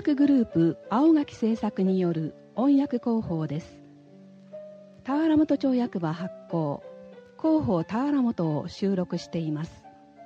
訳グループ青垣製作による音訳広報です。田原本町役場発行広報田原本を収録しています。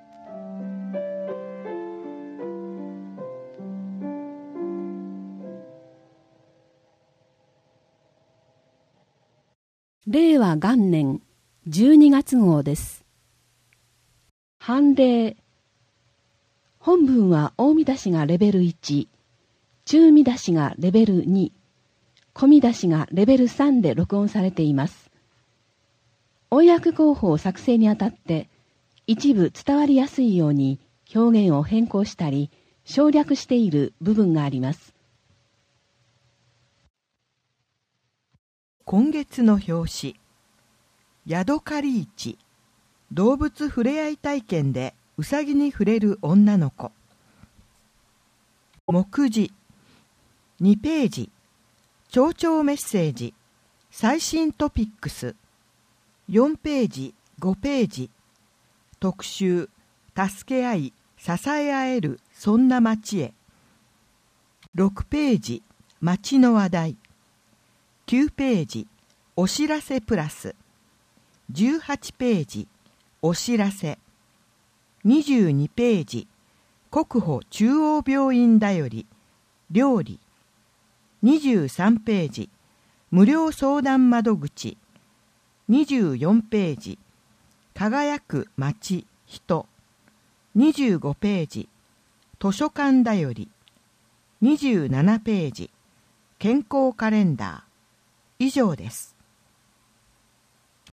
令和元年12月号です。判例。本文は大見出しがレベル1、中見出しがレベル2、小見出しがレベル3で録音されています。音訳広報作成にあたって一部伝わりやすいように表現を変更したり省略している部分があります。 今月の表紙、ヤドカリ市、動物ふれあい体験でうさぎに触れる女の子。目次、2ページ、町長メッセージ、最新トピックス、4ページ、5ページ、特集、助け合い、支え合える、そんな町へ。6ページ、町の話題。9ページ、お知らせプラス。18ページ、お知らせ。22ページ、国保中央病院だより、料理。23ページ、無料相談窓口。24ページ、輝く街、人。25ページ、図書館だより。27ページ、健康カレンダー。以上です。